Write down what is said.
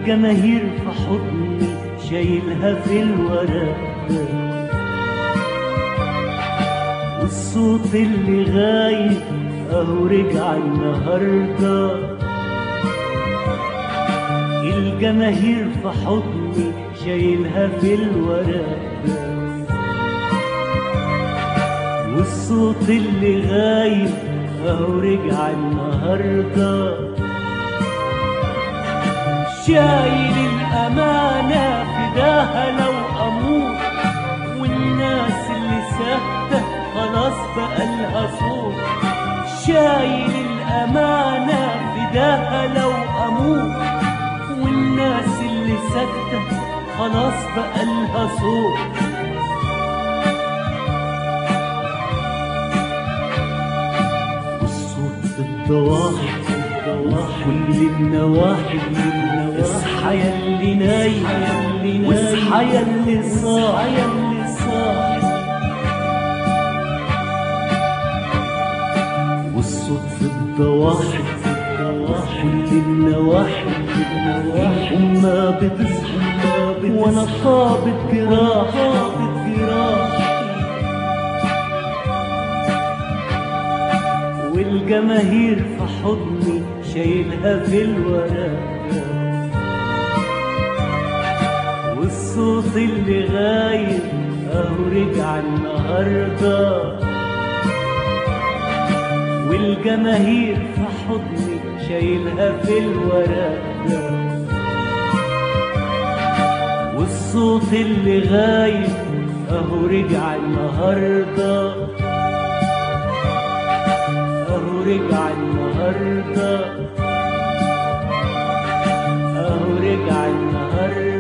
الجماهير في حضني شايلها في الورق، والصوت اللي غايب اهو رجع النهارده. الجماهير في حضني شايلها في الورق، والصوت اللي غايب اهو رجع النهارده. شايل الأمانة فداها لو أموت، والناس اللي ساكتة خلاص بقالها صوت. شايل الأمانة فداها لو أموت، والناس اللي ساكتة خلاص بقالها صوت. والصوت في الضواحي كل النواحي، اصحى ياللي نايم واصحى ياللي صاحي. والصوت في الضواحي كل النواحي، الأمة بتصحى وانا طابت جراح. والجماهير في حضني شايلها في الورق، والصوت اللي غايب اهو رجع النهارده. والجماهير في حضني شايلها في الورق، والصوت اللي غايب اهو رجع النهارده. اهو رجع النهارده، اهو رجع النهارده.